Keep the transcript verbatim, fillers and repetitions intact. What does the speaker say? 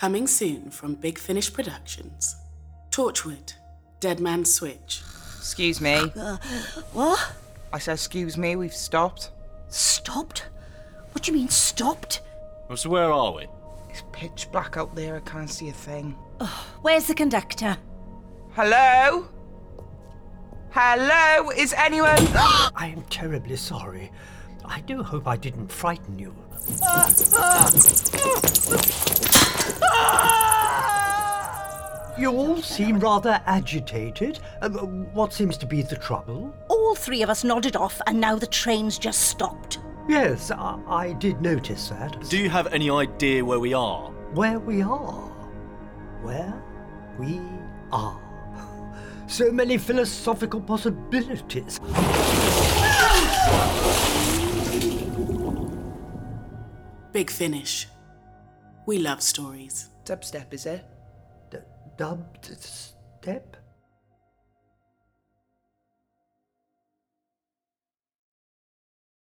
Coming soon from Big Finish Productions. Torchwood, Dead Man's Switch. Excuse me. Uh, what? I said, excuse me, we've stopped. Stopped? What do you mean, stopped? Well, so where are we? It's pitch black out there, I can't see a thing. Oh, where's the conductor? Hello? Hello? Is anyone... I am terribly sorry. I do hope I didn't frighten you. You all seem rather agitated. Um, what seems to be the trouble? All three of us nodded off and now the train's just stopped. Yes, I, I did notice that. Do you have any idea where we are? Where we are. Where we are. So many philosophical possibilities. Big Finish. We love stories. Dubstep, is it? D- dubbed step?